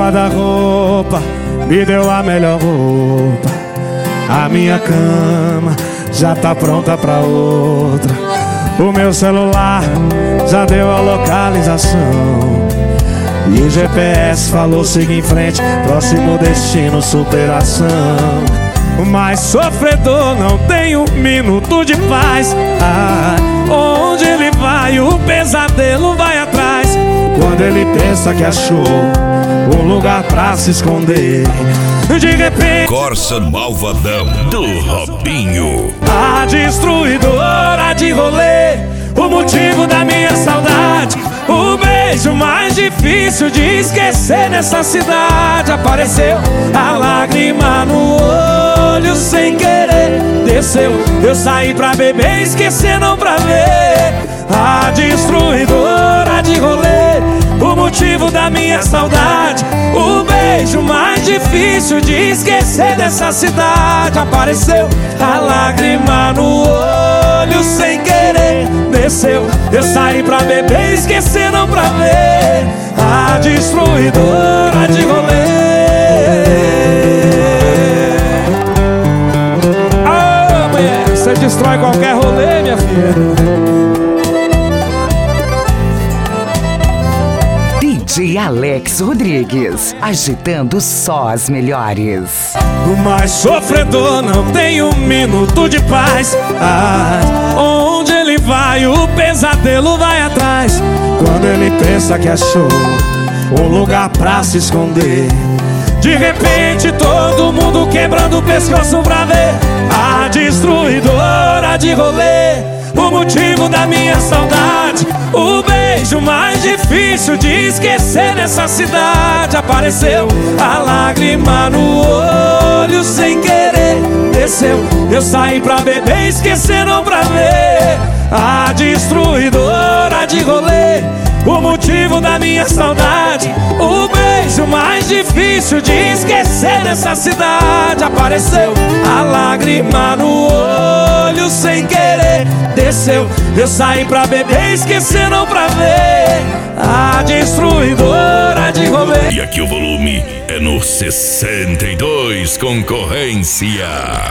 guarda-roupa me deu a melhor roupa. A minha cama já tá pronta pra outra. O meu celular já deu a localização. E o GPS falou siga em frente, próximo destino superação. Mas sofredor não tem um minuto de paz. Onde ele vai o pesadelo vai atrás. Quando ele pensa que achou um lugar pra se esconder, de repente Corsa Malvadão do Robinho. a destruidora de rolê, o motivo da minha saudade, o beijo mais difícil de esquecer nessa cidade. Apareceu a lágrima no olho sem querer, desceu, eu saí pra beber, esquecer não pra ver. A destruidora de rolê, o motivo da minha saudade, o beijo mais difícil de esquecer dessa cidade. Apareceu a lágrima no olho sem querer, desceu, eu saí pra beber, esquecer não pra ver. A destruidora de rolê. Ah, mulher, você destrói qualquer rolê, minha filha. DJ Alex Rodrigues, agitando só as melhores. Mas sofredor não tem um minuto de paz. Onde ele vai o pesadelo vai atrás. Quando ele pensa que achou um lugar pra se esconder, de repente todo mundo quebrando o pescoço pra ver. A destruidora de rolê, o motivo da minha saudade, o beijo mais difícil de esquecer nessa cidade. Apareceu a lágrima no olho sem querer, desceu, eu saí pra beber, esquecer não pra ver. A destruidora de rolê, o motivo da minha saudade, o beijo mais difícil de esquecer nessa cidade. Apareceu a lágrima no olho sem querer, desceu, eu saí pra beber, esquecer não pra ver. A destruidora de rolê. E aqui o volume é no 62 Concorrência.